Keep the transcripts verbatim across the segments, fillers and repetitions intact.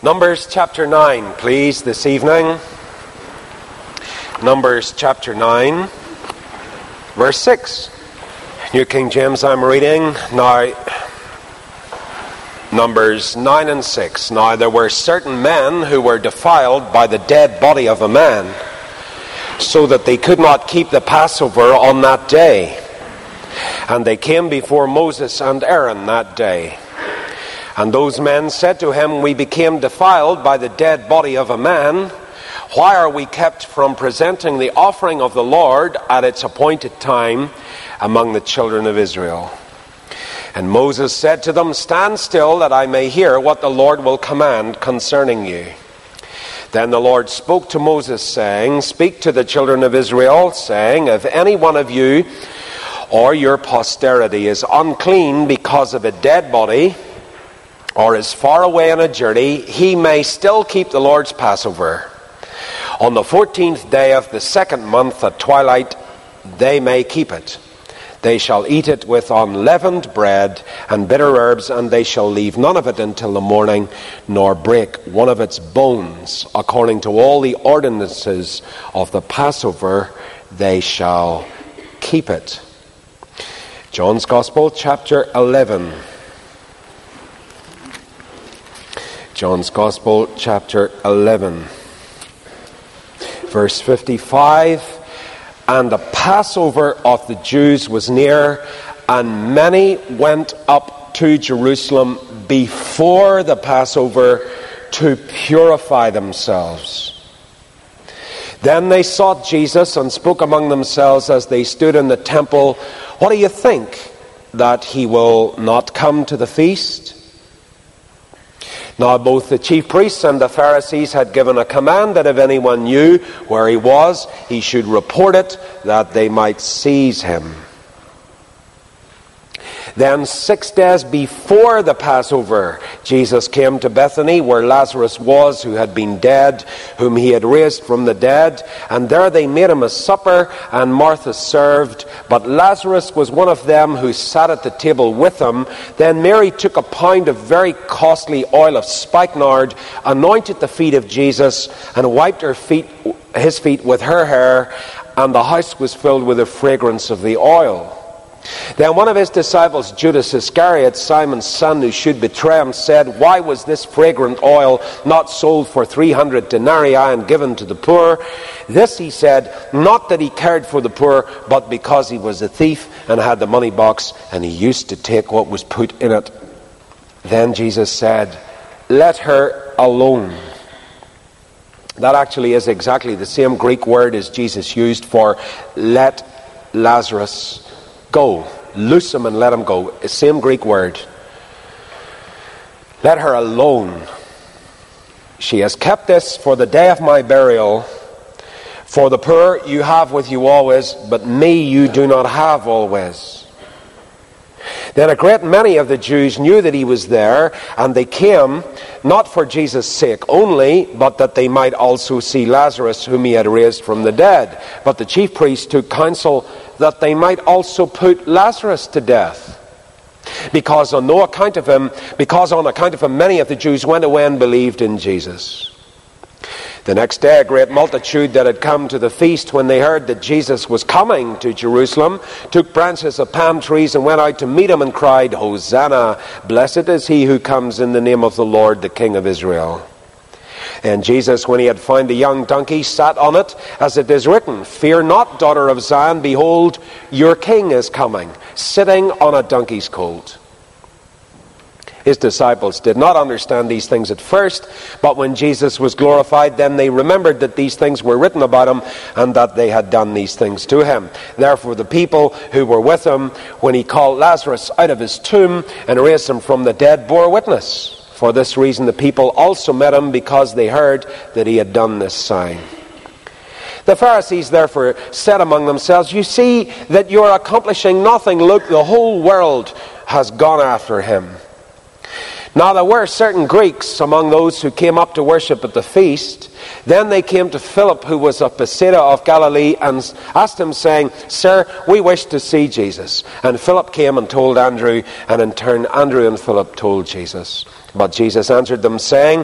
Numbers chapter nine, please, this evening. Numbers chapter nine, verse six. New King James I'm reading. Now, Numbers nine and six. Now there were certain men who were defiled by the dead body of a man, so that they could not keep the Passover on that day. And they came before Moses and Aaron that day. And those men said to him, "We became defiled by the dead body of a man. Why are we kept from presenting the offering of the Lord at its appointed time among the children of Israel?" And Moses said to them, "Stand still, that I may hear what the Lord will command concerning you." Then the Lord spoke to Moses, saying, "Speak to the children of Israel, saying, if any one of you or your posterity is unclean because of a dead body, or is far away on a journey, he may still keep the Lord's Passover. On the fourteenth day of the second month at twilight, they may keep it. They shall eat it with unleavened bread and bitter herbs, and they shall leave none of it until the morning, nor break one of its bones. According to all the ordinances of the Passover, they shall keep it." John's Gospel, chapter eleven. John's Gospel, chapter eleven, verse fifty-five. "And the Passover of the Jews was near, and many went up to Jerusalem before the Passover to purify themselves. Then they sought Jesus and spoke among themselves as they stood in the temple, 'What do you think, that he will not come to the feast?' Now both the chief priests and the Pharisees had given a command that if anyone knew where he was, he should report it, that they might seize him. Then six days before the Passover, Jesus came to Bethany, where Lazarus was, who had been dead, whom he had raised from the dead. And there they made him a supper, and Martha served. But Lazarus was one of them who sat at the table with him. Then Mary took a pound of very costly oil of spikenard, anointed the feet of Jesus, and wiped her feet, his feet with her hair, and the house was filled with the fragrance of the oil. Then one of his disciples, Judas Iscariot, Simon's son, who should betray him, said, 'Why was this fragrant oil not sold for three hundred denarii and given to the poor?' This he said, not that he cared for the poor, but because he was a thief and had the money box, and he used to take what was put in it. Then Jesus said, 'Let her alone.'" That actually is exactly the same Greek word as Jesus used for "let Lazarus go." Loose him and let him go. Same Greek word. "Let her alone. She has kept this for the day of my burial. For the poor you have with you always, but me you do not have always." Then a great many of the Jews knew that he was there, and they came, not for Jesus' sake only, but that they might also see Lazarus, whom he had raised from the dead. But the chief priests took counsel that they might also put Lazarus to death, because on no account of him, because on account of him many of the Jews went away and believed in Jesus. The next day a great multitude that had come to the feast, when they heard that Jesus was coming to Jerusalem, took branches of palm trees and went out to meet him and cried, "Hosanna! Blessed is he who comes in the name of the Lord, the King of Israel." And Jesus, when he had found a young donkey, sat on it, as it is written, "Fear not, daughter of Zion, behold, your king is coming, sitting on a donkey's colt." His disciples did not understand these things at first, but when Jesus was glorified, then they remembered that these things were written about him, and that they had done these things to him. Therefore the people who were with him, when he called Lazarus out of his tomb and raised him from the dead, bore witness. For this reason the people also met him, because they heard that he had done this sign. The Pharisees therefore said among themselves, "You see that you are accomplishing nothing. Look, the whole world has gone after him." Now there were certain Greeks among those who came up to worship at the feast. Then they came to Philip, who was of Bethsaida of Galilee, and asked him, saying, "Sir, we wish to see Jesus." And Philip came and told Andrew, and in turn Andrew and Philip told Jesus. But Jesus answered them, saying,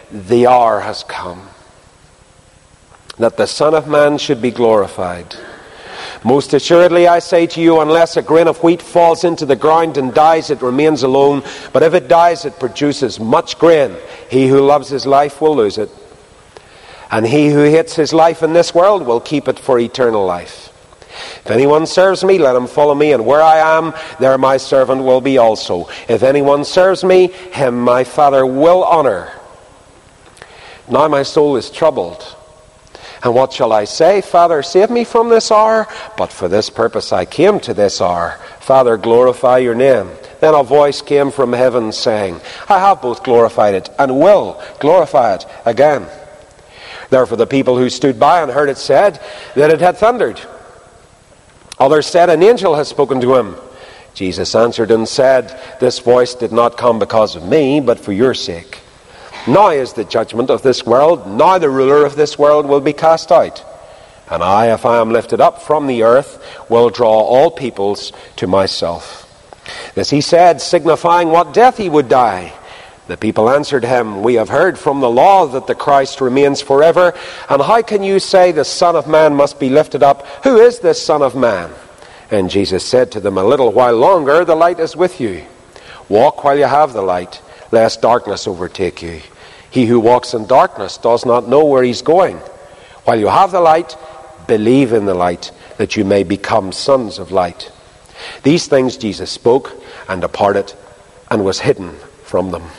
the hour has come, that the Son of Man should be glorified. Most assuredly I say to you, unless a grain of wheat falls into the ground and dies, it remains alone. But if it dies, it produces much grain. He who loves his life will lose it, and he who hates his life in this world will keep it for eternal life. If anyone serves me, let him follow me, and where I am, there my servant will be also. If anyone serves me, him my Father will honor. Now my soul is troubled. And what shall I say? Father, save me from this hour. But for this purpose I came to this hour. Father, glorify your name. Then a voice came from heaven saying, I have both glorified it and will glorify it again. Therefore the people who stood by and heard it said that it had thundered. Others said, an angel has spoken to him. Jesus answered and said, this voice did not come because of me, but for your sake. Now is the judgment of this world. Now the ruler of this world will be cast out. And I, if I am lifted up from the earth, will draw all peoples to myself. This he said, signifying what death he would die. The people answered him, we have heard from the law that the Christ remains forever. And how can you say the Son of Man must be lifted up? Who is this Son of Man? And Jesus said to them, a little while longer the light is with you. Walk while you have the light, lest darkness overtake you. He who walks in darkness does not know where he's going. While you have the light, believe in the light, that you may become sons of light. These things Jesus spoke, and departed, and was hidden from them.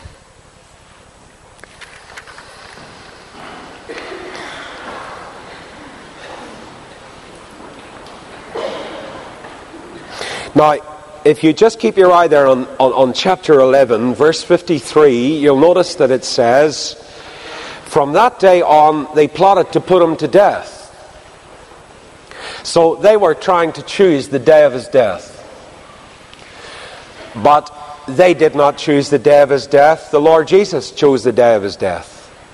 Now, if you just keep your eye there on, on, on chapter eleven, verse fifty-three, you'll notice that it says, from that day on, they plotted to put him to death. So they were trying to choose the day of his death. But they did not choose the day of his death. The Lord Jesus chose the day of his death.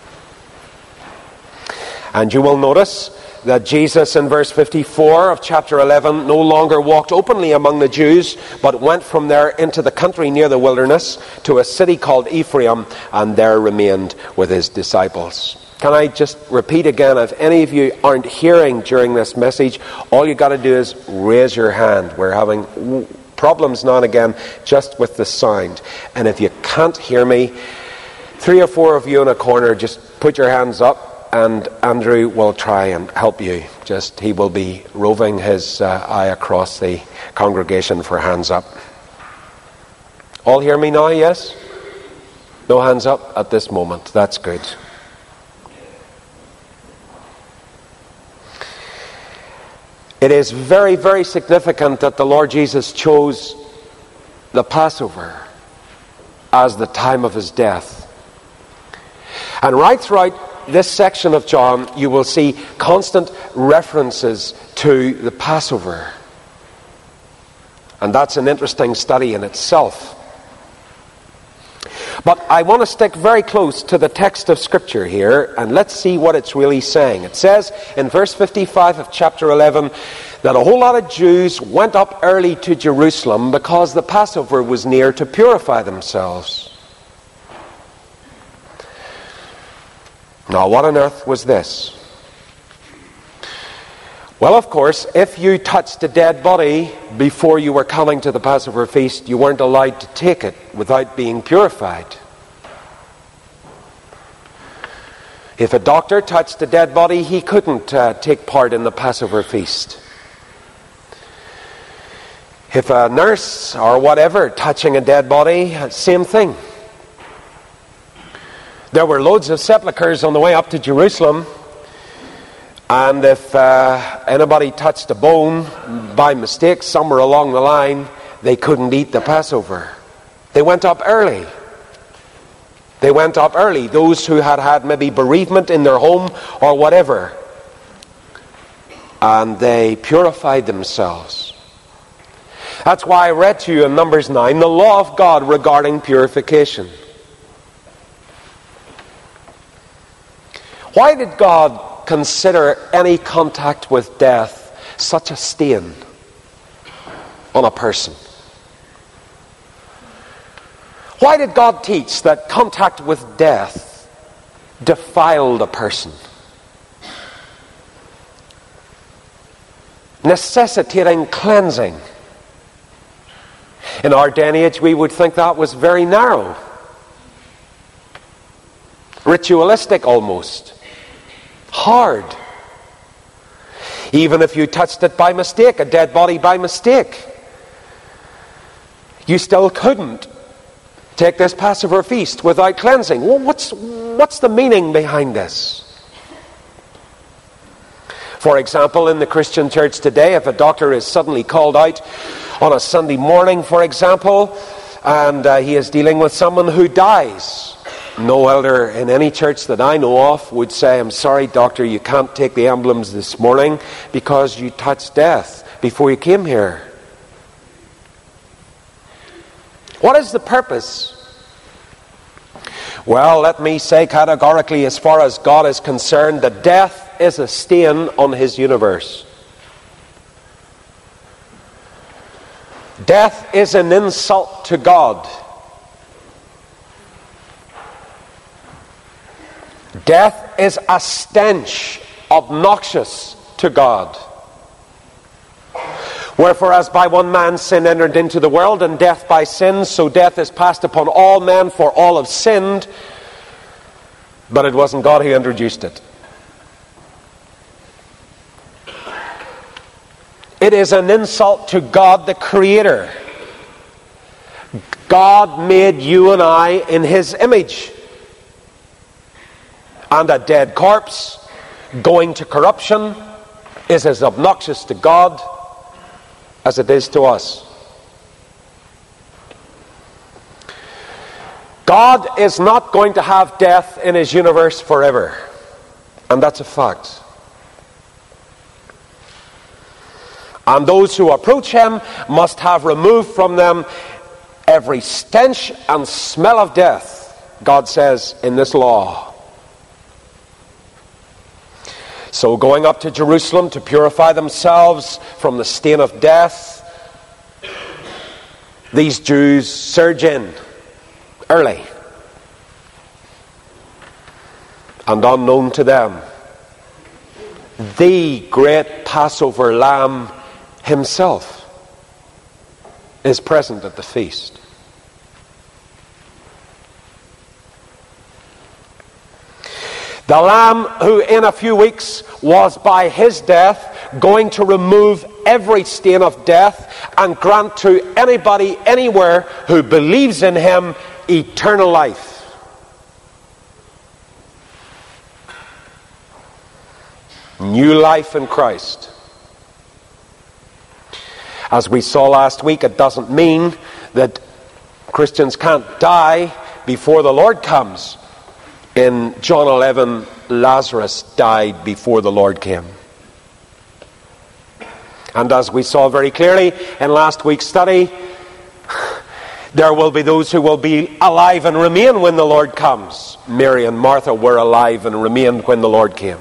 And you will notice that Jesus in verse fifty-four of chapter eleven no longer walked openly among the Jews, but went from there into the country near the wilderness to a city called Ephraim, and there remained with his disciples. Can I just repeat again, if any of you aren't hearing during this message, all you got to do is raise your hand. We're having problems now and again just with the sound. And if you can't hear me, three or four of you in a corner, just put your hands up. And Andrew will try and help you. Just he will be roving his uh, eye across the congregation for hands up. All hear me now, yes? No hands up at this moment. That's good. It is very, very significant that the Lord Jesus chose the Passover as the time of his death. And right throughout this section of John, you will see constant references to the Passover. And that's an interesting study in itself. But I want to stick very close to the text of Scripture here, and let's see what it's really saying. It says in verse fifty-five of chapter eleven that a whole lot of Jews went up early to Jerusalem because the Passover was near, to purify themselves. Now, what on earth was this? Well, of course, if you touched a dead body before you were coming to the Passover feast, you weren't allowed to take it without being purified. If a doctor touched a dead body, he couldn't uh, take part in the Passover feast. If a nurse or whatever touching a dead body, same thing. There were loads of sepulchres on the way up to Jerusalem, and if uh, anybody touched a bone by mistake somewhere along the line, they couldn't eat the Passover. They went up early. They went up early. Those who had had maybe bereavement in their home or whatever, and they purified themselves. That's why I read to you in Numbers nine the law of God regarding purification. Why did God consider any contact with death such a stain on a person? Why did God teach that contact with death defile the person, necessitating cleansing. In our day and age, we would think that was very narrow, ritualistic almost, hard. Even if you touched it by mistake, a dead body by mistake, you still couldn't take this Passover feast without cleansing. Well, what's, what's the meaning behind this? For example, in the Christian church today, if a doctor is suddenly called out on a Sunday morning, for example, and uh, he is dealing with someone who dies, no elder in any church that I know of would say, "I'm sorry, doctor, you can't take the emblems this morning because you touched death before you came here." What is the purpose? Well, let me say categorically, as far as God is concerned, that death is a stain on His universe. Death is an insult to God. Death is a stench, obnoxious to God. Wherefore, as by one man sin entered into the world, and death by sin, so death is passed upon all men, for all have sinned. But it wasn't God who introduced it. It is an insult to God, the Creator. God made you and I in His image. And a dead corpse going to corruption is as obnoxious to God as it is to us. God is not going to have death in His universe forever. And that's a fact. And those who approach Him must have removed from them every stench and smell of death, God says in this law. So going up to Jerusalem to purify themselves from the stain of death, these Jews surge in early. And unknown to them, the great Passover Lamb Himself is present at the feast. The Lamb who in a few weeks was by His death going to remove every stain of death and grant to anybody, anywhere who believes in Him eternal life. New life in Christ. As we saw last week, it doesn't mean that Christians can't die before the Lord comes. In John eleven, Lazarus died before the Lord came. And as we saw very clearly in last week's study, there will be those who will be alive and remain when the Lord comes. Mary and Martha were alive and remained when the Lord came.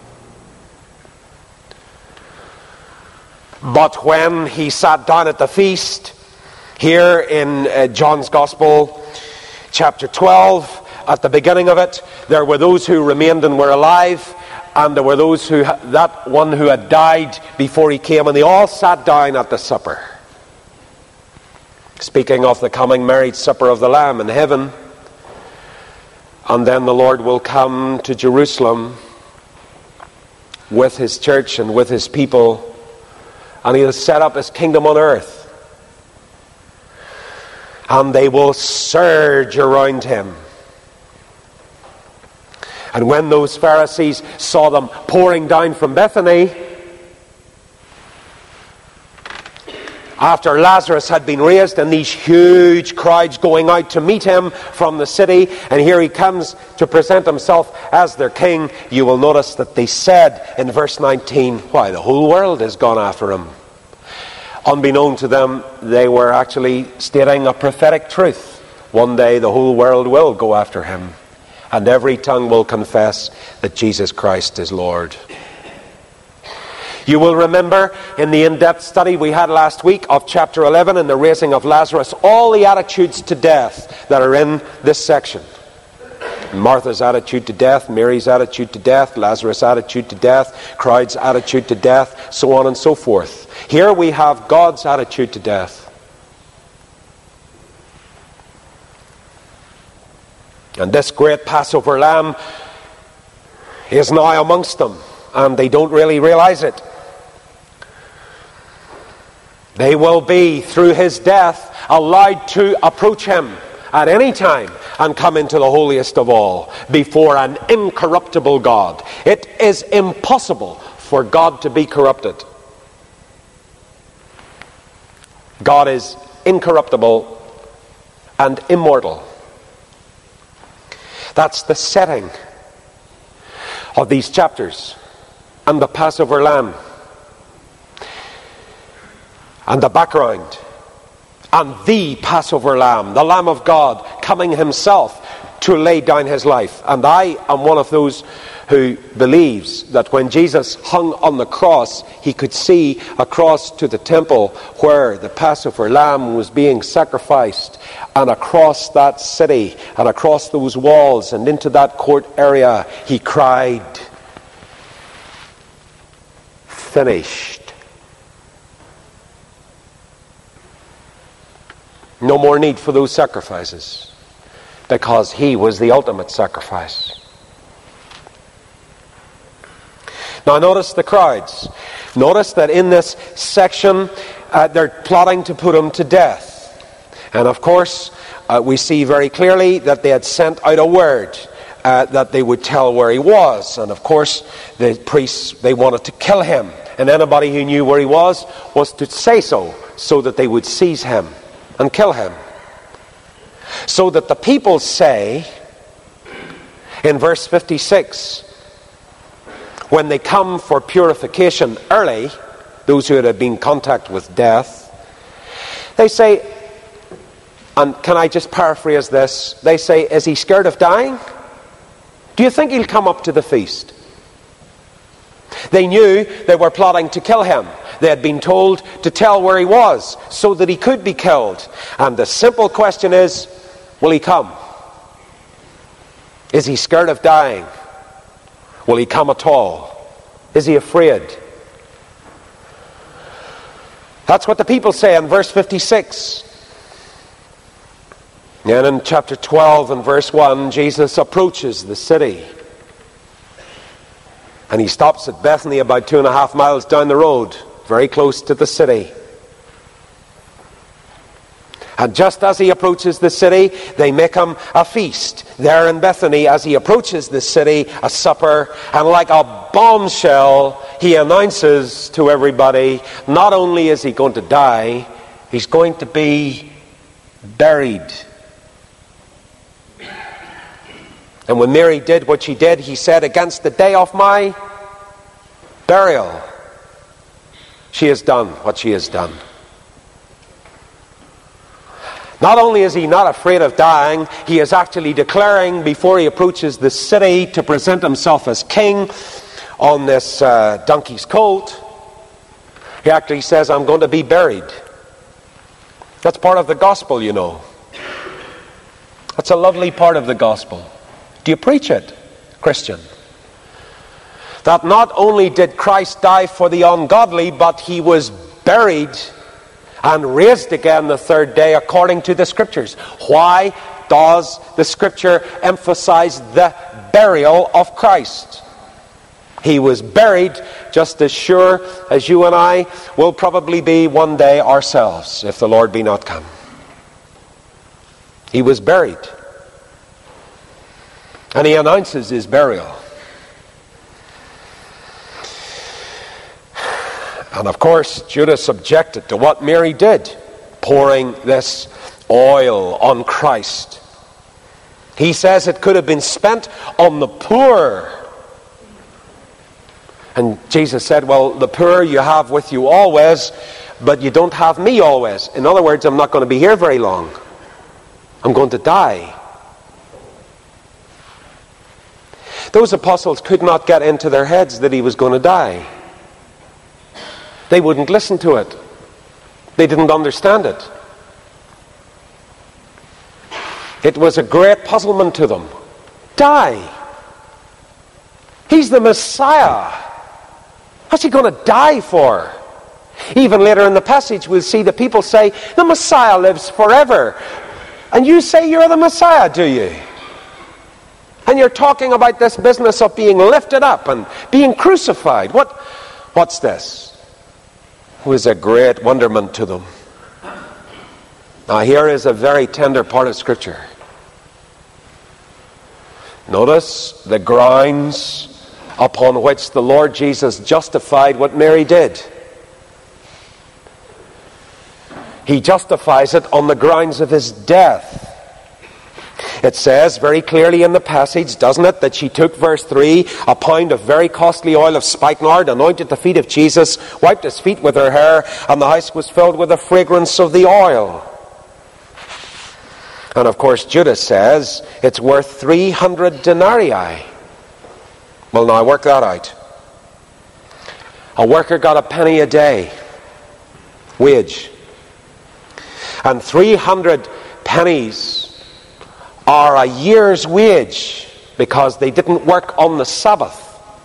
But when He sat down at the feast, here in uh, John's Gospel, chapter twelve, at the beginning of it, there were those who remained and were alive, and there were those who, that one who had died before He came, and they all sat down at the supper. Speaking of the coming marriage supper of the Lamb in heaven. And then the Lord will come to Jerusalem with His church and with His people, and He'll set up His kingdom on earth. And they will surge around Him. And when those Pharisees saw them pouring down from Bethany, after Lazarus had been raised, and these huge crowds going out to meet Him from the city, and here He comes to present Himself as their king, you will notice that they said in verse nineteen, why, the whole world has gone after Him. Unbeknown to them, they were actually stating a prophetic truth. One day the whole world will go after Him, and every tongue will confess that Jesus Christ is Lord. You will remember in the in-depth study we had last week of chapter eleven and the raising of Lazarus, all the attitudes to death that are in this section. Martha's attitude to death, Mary's attitude to death, Lazarus' attitude to death, crowd's attitude to death, so on and so forth. Here we have God's attitude to death. And this great Passover lamb is now amongst them, and they don't really realize it. They will be, through his death, allowed to approach him at any time and come into the holiest of all before an incorruptible God. It is impossible for God to be corrupted. God is incorruptible and immortal. That's the setting of these chapters and the Passover lamb and the background and the Passover lamb, the Lamb of God coming himself to lay down his life. And I am one of those who believes that when Jesus hung on the cross, he could see across to the temple where the Passover lamb was being sacrificed, and across that city and across those walls and into that court area, he cried, "Finished." No more need for those sacrifices, because he was the ultimate sacrifice. Now notice the crowds. Notice that in this section uh, they're plotting to put him to death. And of course uh, we see very clearly that they had sent out a word uh, that they would tell where he was. And of course the priests, they wanted to kill him. And anybody who knew where he was was to say so, so that they would seize him and kill him. So that the people say in verse fifty-six, when they come for purification early, those who had been in contact with death, they say, and can I just paraphrase this? They say, is he scared of dying? Do you think he'll come up to the feast? They knew they were plotting to kill him. They had been told to tell where he was so that he could be killed. And the simple question is, will he come? Is he scared of dying? Will he come at all? Is he afraid? That's what the people say in verse fifty-six. And in chapter twelve and verse one, Jesus approaches the city. And he stops at Bethany, about two and a half miles down the road, very close to the city. And just as he approaches the city, they make him a feast. There in Bethany, as he approaches the city, a supper, and like a bombshell, he announces to everybody, not only is he going to die, he's going to be buried. And when Mary did what she did, he said, against the day of my burial, she has done what she has done. Not only is he not afraid of dying, he is actually declaring before he approaches the city to present himself as king on this uh, donkey's colt. He actually says, I'm going to be buried. That's part of the gospel, you know. That's a lovely part of the gospel. Do you preach it, Christian? That not only did Christ die for the ungodly, but he was buried and raised again the third day according to the Scriptures. Why does the Scripture emphasize the burial of Christ? He was buried just as sure as you and I will probably be one day ourselves, if the Lord be not come. He was buried. And he announces his burial. And of course, Judas objected to what Mary did, pouring this oil on Christ. He says it could have been spent on the poor. And Jesus said, well, the poor you have with you always, but you don't have me always. In other words, I'm not going to be here very long. I'm going to die. Those apostles could not get into their heads that he was going to die. They wouldn't listen to it. They didn't understand it. It was a great puzzlement to them. die. He's the Messiah. What's he going to die for? Even later in the passage we'll see the people say, the Messiah lives forever. And you say you're the Messiah, do you? And you're talking about this business of being lifted up and being crucified. What, what's this? It was a great wonderment to them. Now here is a very tender part of Scripture. Notice the grounds upon which the Lord Jesus justified what Mary did. He justifies it on the grounds of his death. It says very clearly in the passage, doesn't it, that she took, verse three, a pound of very costly oil of spikenard, anointed the feet of Jesus, wiped his feet with her hair, and the house was filled with the fragrance of the oil. And of course Judas says it's worth three hundred denarii. Well, now work that out. A worker got a penny a day wage. And three hundred pennies are a year's wage because they didn't work on the Sabbath.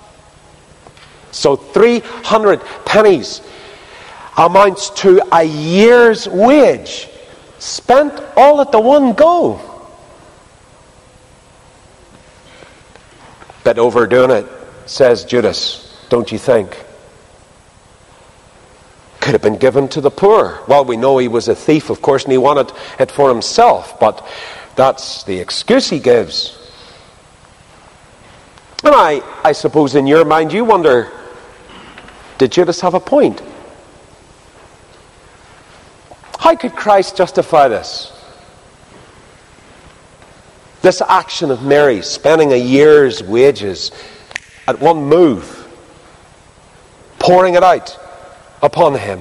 So three hundred pennies amounts to a year's wage spent all at the one go. But overdoing it, says Judas, don't you think? Could have been given to the poor. Well, we know he was a thief, of course, and he wanted it for himself, but that's the excuse he gives. And I, I suppose in your mind you wonder, did Judas have a point? How could Christ justify this? This action of Mary, spending a year's wages at one move, pouring it out upon him.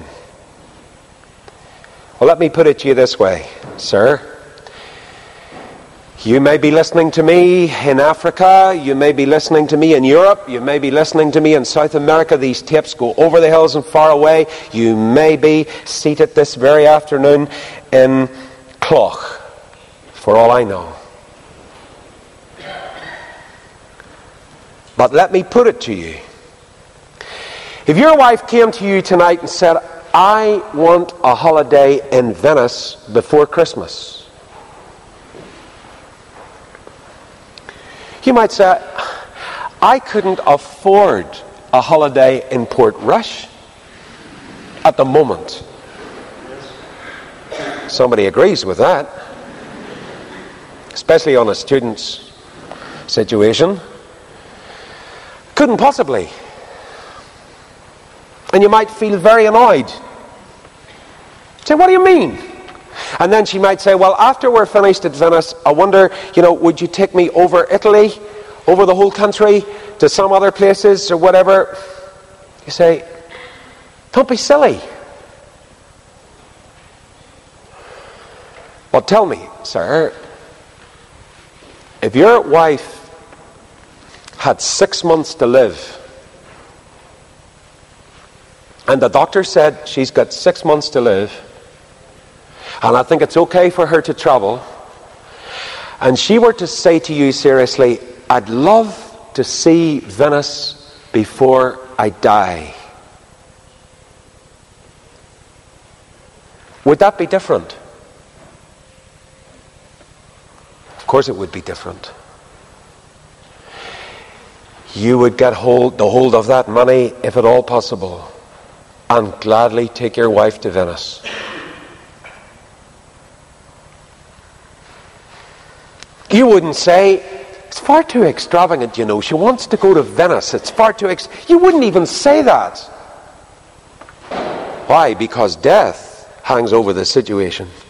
Well, let me put it to you this way, sir. You may be listening to me in Africa, you may be listening to me in Europe, you may be listening to me in South America. These tapes go over the hills and far away. You may be seated this very afternoon in Clough, for all I know. But let me put it to you. If your wife came to you tonight and said, I want a holiday in Venice before Christmas, you might say, I couldn't afford a holiday in Portrush at the moment. Somebody agrees with that, especially on a student's situation. Couldn't possibly. And you might feel very annoyed. Say, what do you mean? And then she might say, well, after we're finished at Venice, I wonder, you know, would you take me over Italy, over the whole country, to some other places or whatever? You say, don't be silly. Well, tell me, sir, if your wife had six months to live, and the doctor said she's got six months to live, and I think it's okay for her to travel, and she were to say to you seriously, I'd love to see Venice before I die, would that be different? Of course it would be different. You would get hold, the hold of that money, if at all possible, and gladly take your wife to Venice. You wouldn't say, it's far too extravagant, you know, she wants to go to Venice, it's far too ex... You wouldn't even say that. Why? Because death hangs over the situation.